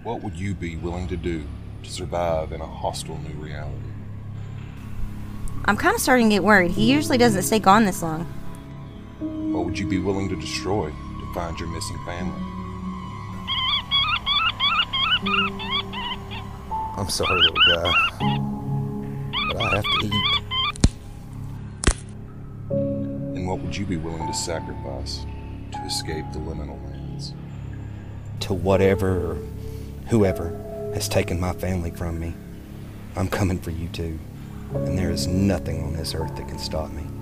What would you be willing to do to survive in a hostile new reality? I'm kind of starting to get worried. He usually doesn't stay gone this long. What would you be willing to destroy to find your missing family? I'm sorry, little guy, but I have to eat. And what would you be willing to sacrifice to escape the liminal lands? To whatever or whoever has taken my family from me, I'm coming for you too. And there is nothing on this earth that can stop me.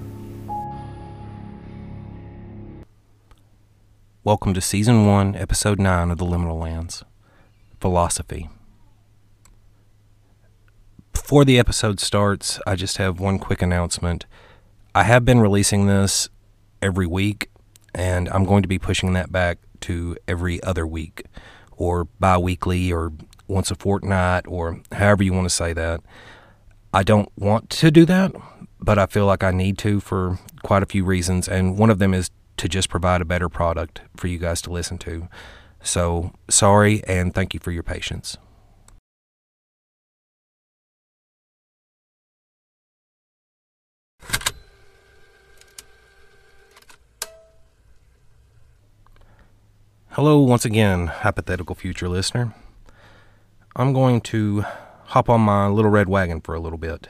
Welcome to Season 1, Episode 9 of The Liminal Lands. Philosophy. Before the episode starts, I just have one quick announcement. I have been releasing this every week, and I'm going to be pushing that back to every other week, or bi-weekly, or once a fortnight, or however you want to say that. I don't want to do that, but I feel like I need to for quite a few reasons, and one of them is to just provide a better product for you guys to listen to. So, sorry, and thank you for your patience. Hello once again, hypothetical future listener. I'm going to hop on my little red wagon for a little bit.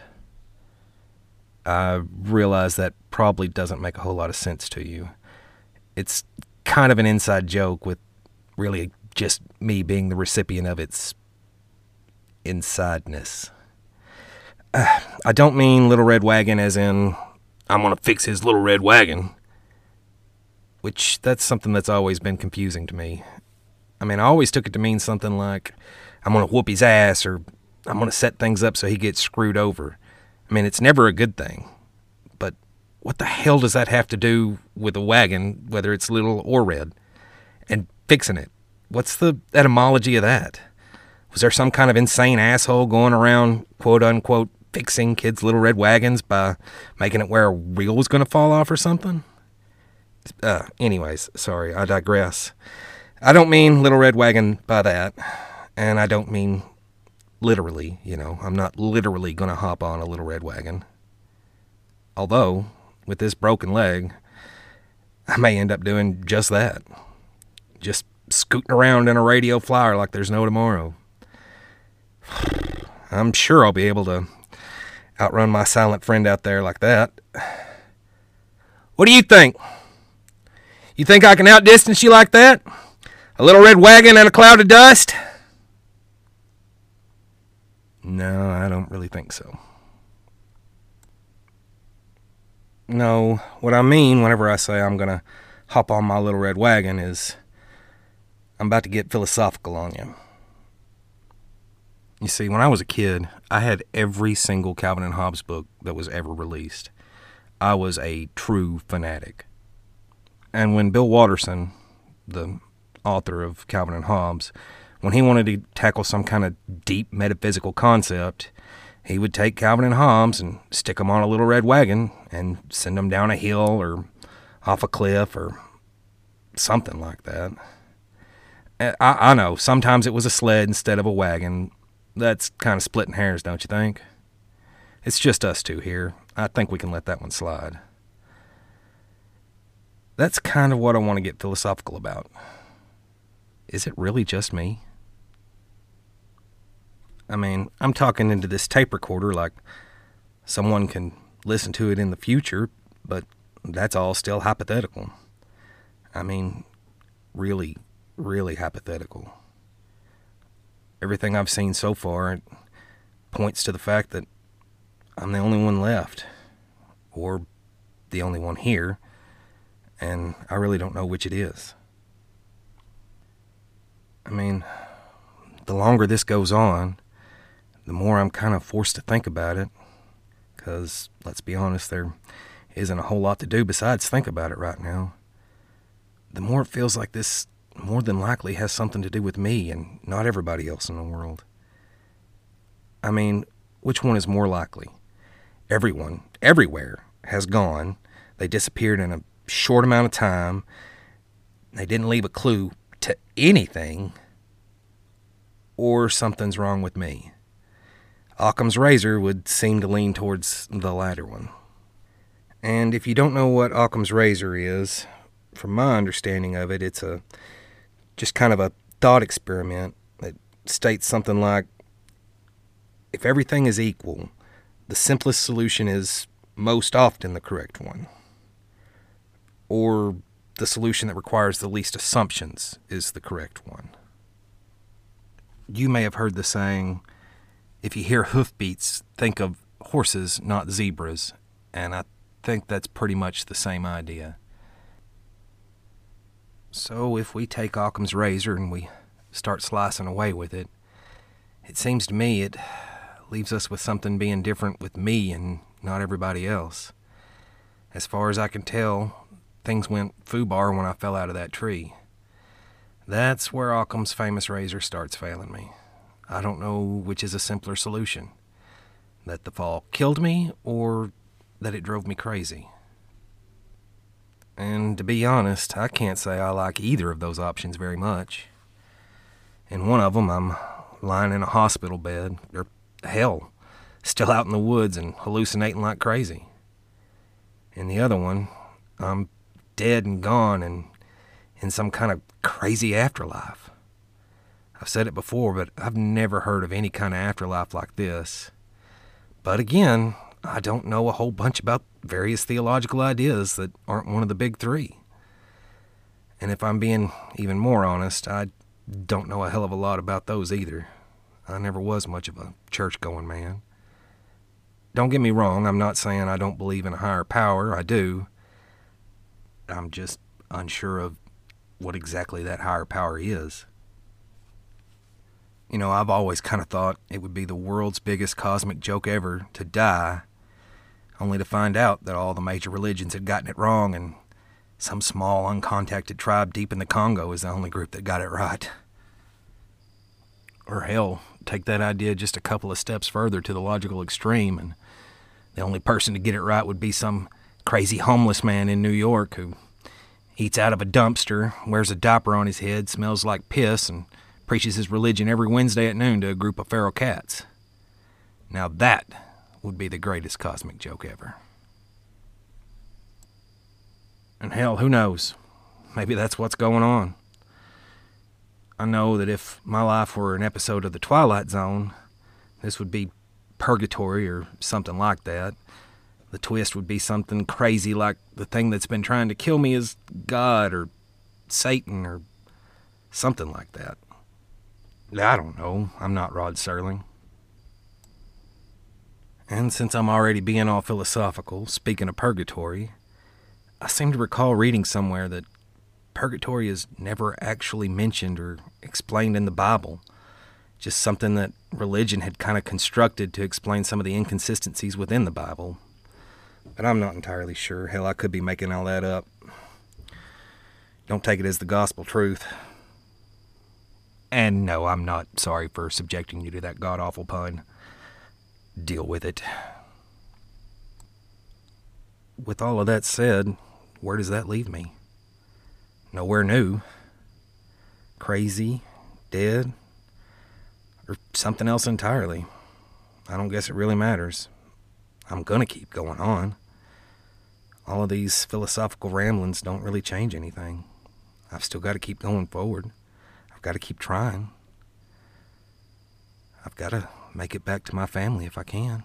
I realize that probably doesn't make a whole lot of sense to you. It's kind of an inside joke with really just me being the recipient of its insideness. I don't mean little red wagon as in I'm going to fix his little red wagon. Which, that's something that's always been confusing to me. I mean, I always took it to mean something like, I'm going to whoop his ass, or I'm going to set things up so he gets screwed over. I mean, it's never a good thing. But what the hell does that have to do with a wagon, whether it's little or red, and fixing it? What's the etymology of that? Was there some kind of insane asshole going around, quote-unquote, fixing kids' little red wagons by making it where a wheel was going to fall off or something? Anyways, sorry, I digress. I don't mean little red wagon by that, and I don't mean literally, I'm not literally gonna hop on a little red wagon. Although, with this broken leg, I may end up doing just that. Just scooting around in a radio flyer like there's no tomorrow. I'm sure I'll be able to outrun my silent friend out there like that. What do you think? You think I can outdistance you like that? A little red wagon and a cloud of dust? No, I don't really think so. No, what I mean whenever I say I'm gonna hop on my little red wagon is I'm about to get philosophical on you. You see, when I was a kid, I had every single Calvin and Hobbes book that was ever released. I was a true fanatic. And when Bill Watterson, the author of Calvin and Hobbes, when he wanted to tackle some kind of deep metaphysical concept, he would take Calvin and Hobbes and stick them on a little red wagon and send them down a hill or off a cliff or something like that. I know, sometimes it was a sled instead of a wagon. That's kind of splitting hairs, don't you think? It's just us two here. I think we can let that one slide. That's kind of what I want to get philosophical about. Is it really just me? I mean, I'm talking into this tape recorder like someone can listen to it in the future, but that's all still hypothetical. I mean, really, really hypothetical. Everything I've seen so far points to the fact that I'm the only one left, or the only one here, and I really don't know which it is. I mean, the longer this goes on, the more I'm kind of forced to think about it, because, let's be honest, there isn't a whole lot to do besides think about it right now. The more it feels like this more than likely has something to do with me and not everybody else in the world. I mean, which one is more likely? Everyone, everywhere, has gone. They disappeared in a short amount of time. They didn't leave a clue to anything. or something's wrong with me. Occam's razor would seem to lean towards the latter one. And if you don't know what Occam's razor is, from my understanding of it, it's just kind of a thought experiment that states something like, if everything is equal, the simplest solution is most often the correct one. Or the solution that requires the least assumptions is the correct one. You may have heard the saying, if you hear hoofbeats, think of horses, not zebras, and I think that's pretty much the same idea. So if we take Occam's razor and we start slicing away with it, it seems to me it leaves us with something being different with me and not everybody else. As far as I can tell, things went foobar when I fell out of that tree. That's where Occam's famous razor starts failing me. I don't know which is a simpler solution, that the fall killed me or that it drove me crazy. And to be honest, I can't say I like either of those options very much. In one of them, I'm lying in a hospital bed, or hell, still out in the woods and hallucinating like crazy. In the other one, I'm dead and gone and in some kind of crazy afterlife. I've said it before, but I've never heard of any kind of afterlife like this. But again, I don't know a whole bunch about various theological ideas that aren't one of the big three. And if I'm being even more honest, I don't know a hell of a lot about those either. I never was much of a church-going man. Don't get me wrong, I'm not saying I don't believe in a higher power, I do. I'm just unsure of what exactly that higher power is. You know, I've always kind of thought it would be the world's biggest cosmic joke ever to die, only to find out that all the major religions had gotten it wrong and some small uncontacted tribe deep in the Congo is the only group that got it right. Or hell, take that idea just a couple of steps further to the logical extreme, and the only person to get it right would be some crazy homeless man in New York who eats out of a dumpster, wears a diaper on his head, smells like piss, and preaches his religion every Wednesday at noon to a group of feral cats. Now that would be the greatest cosmic joke ever. And hell, who knows? Maybe that's what's going on. I know that if my life were an episode of The Twilight Zone, this would be purgatory or something like that. The twist would be something crazy like the thing that's been trying to kill me is God or Satan or something like that. I don't know. I'm not Rod Serling. And since I'm already being all philosophical, speaking of purgatory, I seem to recall reading somewhere that purgatory is never actually mentioned or explained in the Bible. Just something that religion had kind of constructed to explain some of the inconsistencies within the Bible. But I'm not entirely sure. Hell, I could be making all that up. Don't take it as the gospel truth. And no, I'm not sorry for subjecting you to that god-awful pun. Deal with it. With all of that said, where does that leave me? Nowhere new. Crazy, dead, or something else entirely. I don't guess it really matters. I'm gonna keep going on. All of these philosophical ramblings don't really change anything. I've still got to keep going forward. I've got to keep trying. I've got to make it back to my family if I can.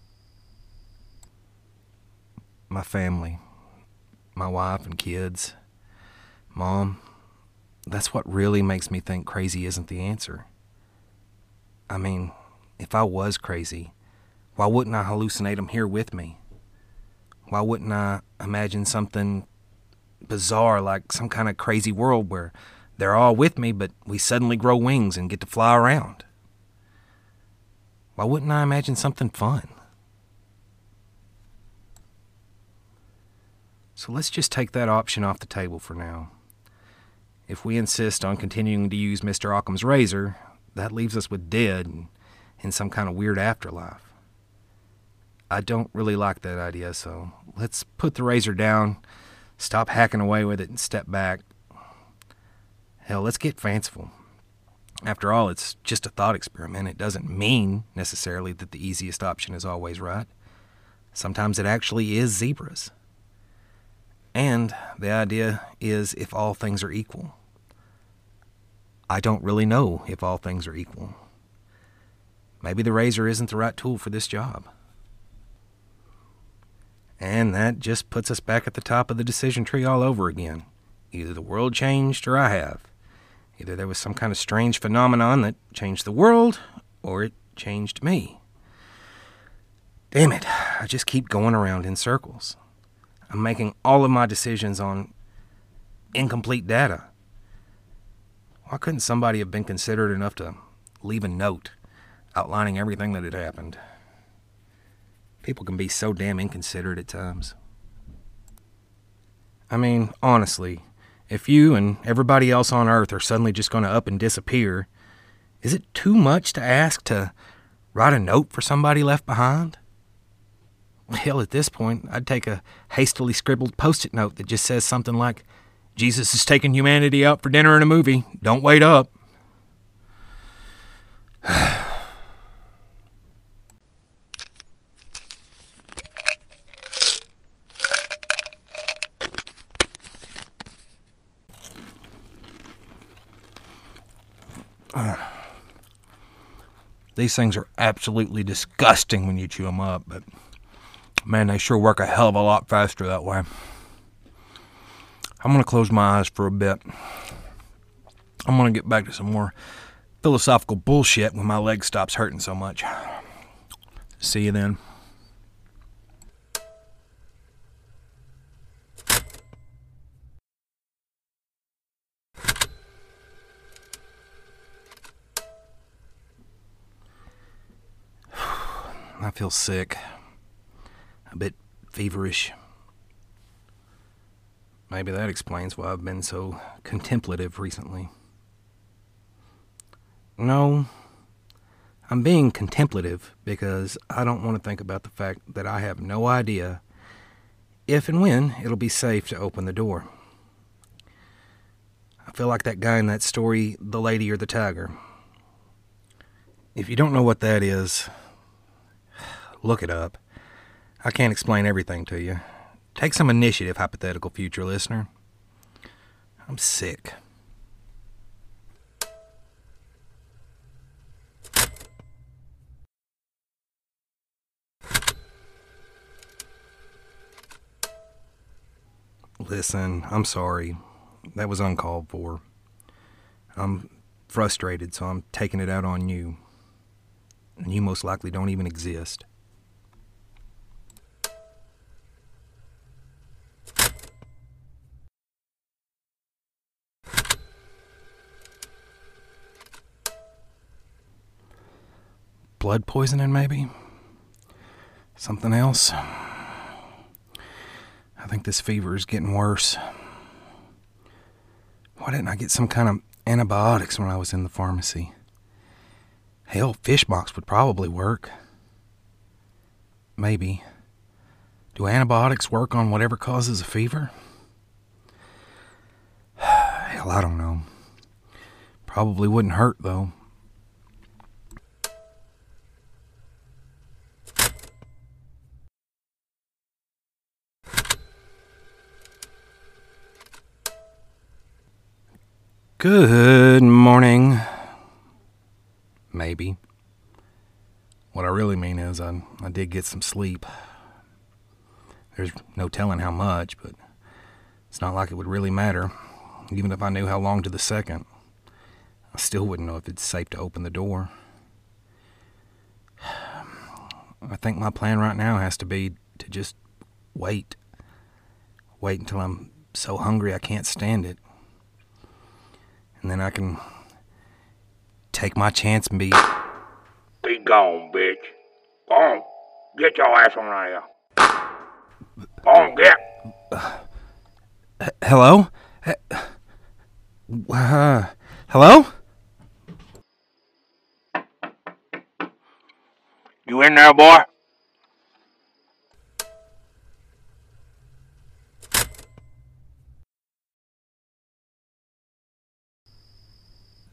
My family, my wife and kids, Mom, that's what really makes me think crazy isn't the answer. I mean, if I was crazy, why wouldn't I hallucinate them here with me? Why wouldn't I imagine something bizarre like some kind of crazy world where they're all with me, but we suddenly grow wings and get to fly around? Why wouldn't I imagine something fun? So let's just take that option off the table for now. If we insist on continuing to use Mr. Occam's razor, that leaves us with dead and in some kind of weird afterlife. I don't really like that idea, so let's put the razor down, stop hacking away with it, and step back. Hell, let's get fanciful. After all, it's just a thought experiment. It doesn't mean necessarily that the easiest option is always right. Sometimes it actually is zebras. And the idea is if all things are equal. I don't really know if all things are equal. Maybe the razor isn't the right tool for this job. And that just puts us back at the top of the decision tree all over again. Either the world changed or I have. Either there was some kind of strange phenomenon that changed the world, or it changed me. Damn it, I just keep going around in circles. I'm making all of my decisions on incomplete data. Why couldn't somebody have been considerate enough to leave a note outlining everything that had happened? People can be so damn inconsiderate at times. I mean, honestly, if you and everybody else on Earth are suddenly just going to up and disappear, is it too much to ask to write a note for somebody left behind? Hell, at this point, I'd take a hastily scribbled Post-it note that just says something like, Jesus is taking humanity out for dinner and a movie. Don't wait up. These things are absolutely disgusting when you chew them up, but man, they sure work a hell of a lot faster that way. I'm going to close my eyes for a bit. I'm going to get back to some more philosophical bullshit when my leg stops hurting so much. See you then. I feel sick. A bit feverish. Maybe that explains why I've been so contemplative recently. No, I'm being contemplative because I don't want to think about the fact that I have no idea if and when it'll be safe to open the door. I feel like that guy in that story, The Lady or the Tiger. If you don't know what that is, look it up. I can't explain everything to you. Take some initiative, hypothetical future listener. I'm sick. Listen, I'm sorry. That was uncalled for. I'm frustrated, so I'm taking it out on you. And you most likely don't even exist. Blood poisoning, maybe? Something else? I think this fever is getting worse. Why didn't I get some kind of antibiotics when I was in the pharmacy? Hell, Fishbox would probably work. Maybe. Do antibiotics work on whatever causes a fever? Hell, I don't know. Probably wouldn't hurt, though. Good morning. Maybe. What I really mean is I did get some sleep. There's no telling how much, but it's not like it would really matter. Even if I knew how long to the second, I still wouldn't know if it's safe to open the door. I think my plan right now has to be to just wait. Wait until I'm so hungry I can't stand it. And then I can take my chance and be gone, bitch. Go on. Get your ass on out here. Go on, get. Hello? Hello? You in there, boy?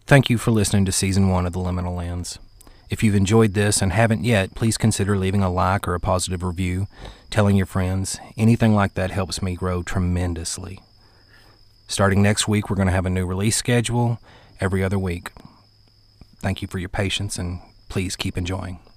Thank you for listening to Season 1 of The Liminal Lands. If you've enjoyed this and haven't yet, please consider leaving a like or a positive review, telling your friends. Anything like that helps me grow tremendously. Starting next week, we're going to have a new release schedule every other week. Thank you for your patience, and please keep enjoying.